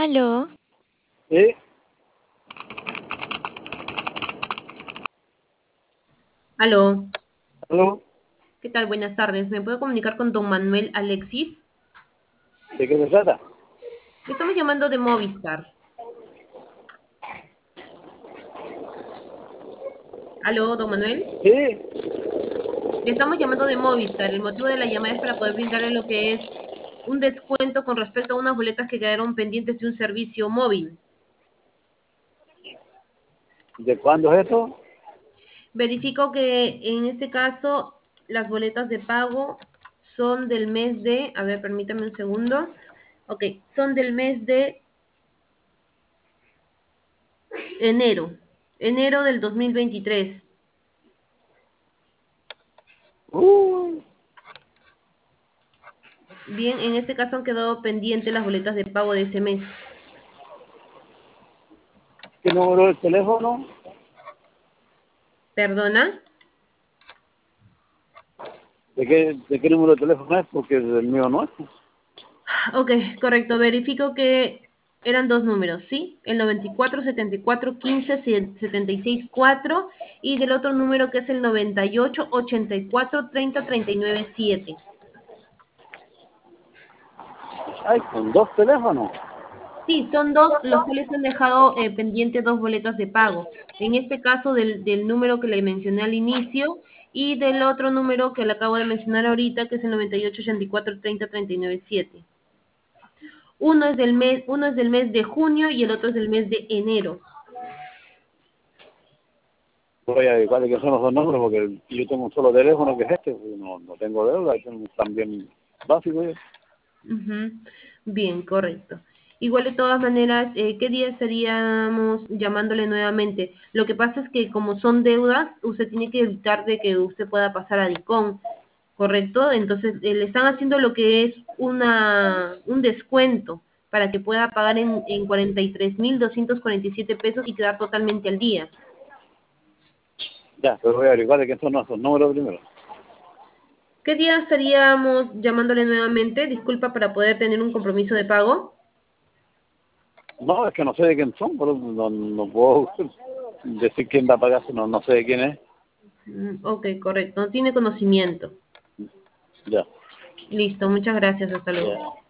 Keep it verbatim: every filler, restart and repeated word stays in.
Aló, Sí, Aló, aló, ¿qué tal? Buenas tardes. ¿Me puedo comunicar con don Manuel Alexis? ¿de qué se trata? Le estamos llamando de Movistar. Aló, don Manuel. Sí, Le estamos llamando de Movistar. El motivo de la llamada es para poder brindarle lo que es un descuento con respecto a unas boletas que quedaron pendientes de un servicio móvil. ¿de cuándo es esto? Verifico que en este caso las boletas de pago son del mes de, a ver, permítame un segundo. Ok, son del mes de enero, enero del dos mil veintitrés. Uh, Bien, en este caso han quedado pendientes las boletas de pago de ese mes. ¿qué número de teléfono? ¿Perdona? ¿De qué, de qué número de teléfono es? Porque el mío no es. Ok, correcto. Verifico que eran dos números, ¿sí? El noventa y cuatro setenta y cuatro quince setenta y seis cuatro y del otro número que es el noventa y ocho ochenta y cuatro treinta treinta y nueve siete. Ay, con dos teléfonos. Sí, son dos, los cuales han dejado eh, pendiente dos boletas de pago. En este caso del, del número que le mencioné al inicio y del otro número que le acabo de mencionar ahorita, que es el noventa y ocho ochenta y cuatro treinta treinta y nueve siete. Uno es del mes, uno es del mes de junio y el otro es del mes de enero. Voy a averiguar de qué son los dos números porque yo tengo un solo teléfono que es este, porque no, no tengo deuda, tengo un también básico. ¿Eh? Ujú. Bien, correcto. Igual de todas maneras, eh, ¿qué día estaríamos llamándole nuevamente? Lo que pasa es que como son deudas, usted tiene que evitar de que usted pueda pasar a DICOM, ¿correcto? Entonces, eh, le están haciendo lo que es una, un descuento para que pueda pagar en, en cuarenta y tres mil doscientos cuarenta y siete pesos y quedar totalmente al día. Ya, pero voy a averiguar de qué son esos números primero. ¿Qué día estaríamos llamándole nuevamente? Disculpa para poder tener un compromiso de pago. No, es que no sé de quién son, pero no, no puedo decir quién va a pagar si no, no sé de quién es. Mm, ok, correcto. No tiene conocimiento. Ya, Listo, muchas gracias. Hasta luego. ya.